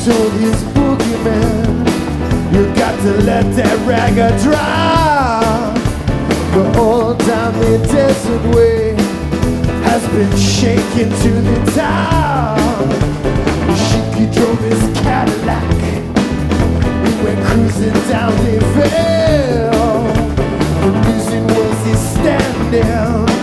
told his boogeyman, you got to let that ragga drop. But all down the desert way has been shaken to the top. Shiki drove his Cadillac, we went cruising down the hill. The reason was he's standing